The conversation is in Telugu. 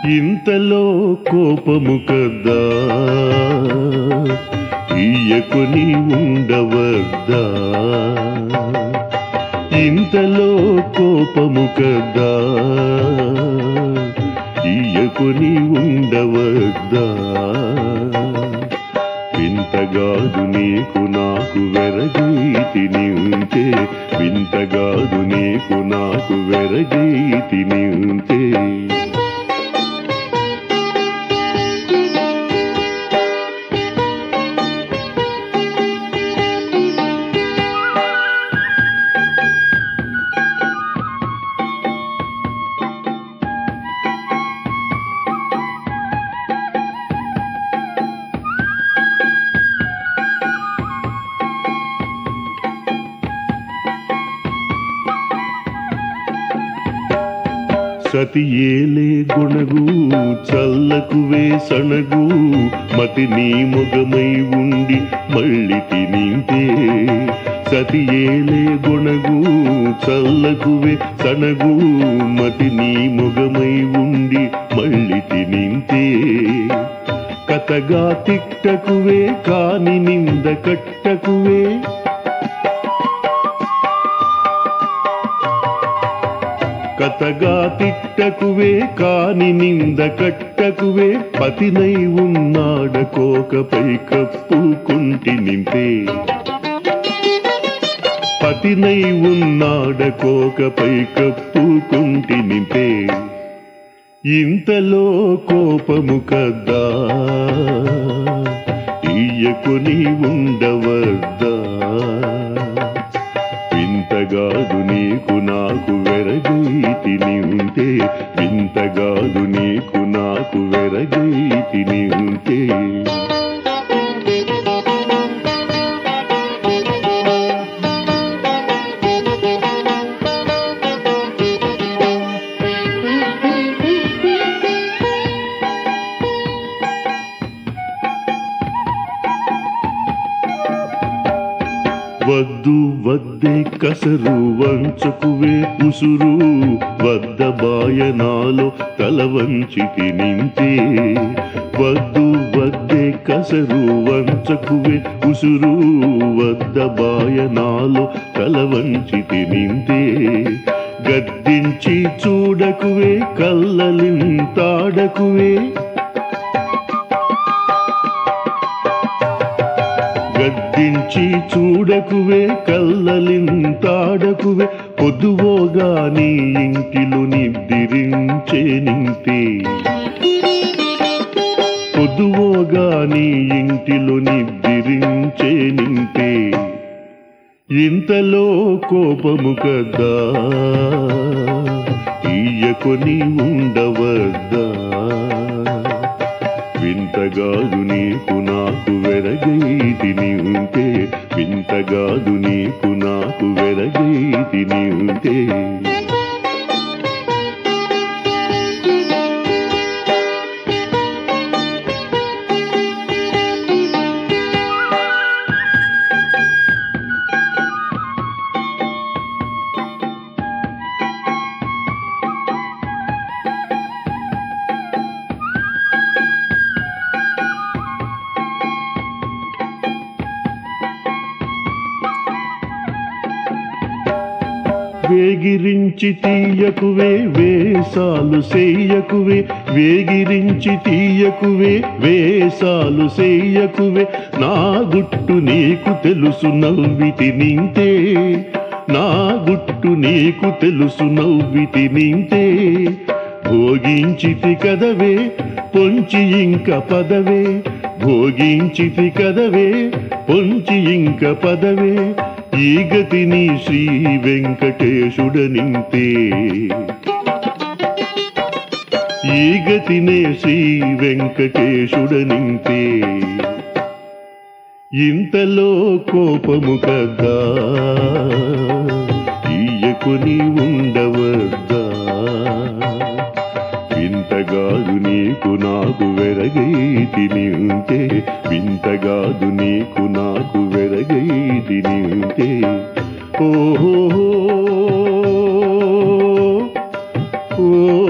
ఇంతలో కోపము కదా ఇయ్యకొని ఉండవద్దా, ఇంతలో కోపము కదా ఇయ్యకొని ఉండవద్దా. వింతగాదు నీకు నాకు వెరగైతిని ఉంటే, వింతగాదు నీకు నాకు వెరగైతిని ఉంటే. సతియేలే గుణగు చల్లకువే సణగు, మతి నీ మొగమై ఉండి మళ్ళీ తినింతే. సతియేలే గుణగు చల్లకువే సణగు, మతి నీ మొగమై ఉండి మళ్ళీ తినింతే. కథగా తిట్టకువే కాని నింద కట్టకువే, కథగా తిట్టకువే కాని నింద కట్టకువే. పతినై ఉన్నాడకోకపై కప్పుకుంటి నింపే, పతినై ఉన్నాడకోకపై కప్పుకుంటి నింపే. ఇంతలో కోపము కదా ఇయ్యకొని ఉండవద్దా. వింతగాదు నీకు నాకు వెరగైతిని ఉంటే, వింతగాదు నీకు నాకు వెరగైతిని ఉంటే. వద్దు వద్దే కసరు వంచకువే ఉసురు, వద్ద బాయనాలో తల వంచి తినింతే. వద్దు వద్దే కసరు వంచకువే ఉసురు, వద్ద బాయనాలో తల వంచి తినింతే. గద్దించి చూడకువే కల్లలింతాడకువే, గద్దించి చూడకువే కల్లలింతాడకువే. పొద్దువోగా నీ ఇంటిలో నిద్రించే నింతే, పొద్దువోగా నీ ఇంటిలో నిద్రించే నింతే. ఇంతలో కోపము కదా ఇయ్యకొని ఉండవద్దా. వింతగాదు నీకు నాకు వెరగైతిని ఉంటే, వింతగాదు నీకు నాకు వెరగైతిని ఉంటే. వేగిరించి తీయకువే వేసాలు చెయ్యకువే, వేగిరించి తీయకువే వేసాలు చెయ్యకువే. నా గుట్టు నీకు తెలుసు నవ్వితి నింతే, నా గుట్టు నీకు తెలుసు నవ్వితి నింతే. భోగించితి కదవే పొంచి ఇంక పదవే, భోగించితి కదవే పొంచి ఇంక పదవే. ఈ గతిని శ్రీ వెంకటేశుడనింతే, ఈ గతినే శ్రీ వెంకటేశుడనింతే. ఇంతలో కోపము కదా ఇయ్యకొని ఉండవద్దా. వింతగాదు నీకు నాకు వెరగైతిని ఉంటే, వింతగాదు నీకు నాకు వెరగైతిని ఉంటే. ఓహో ఓ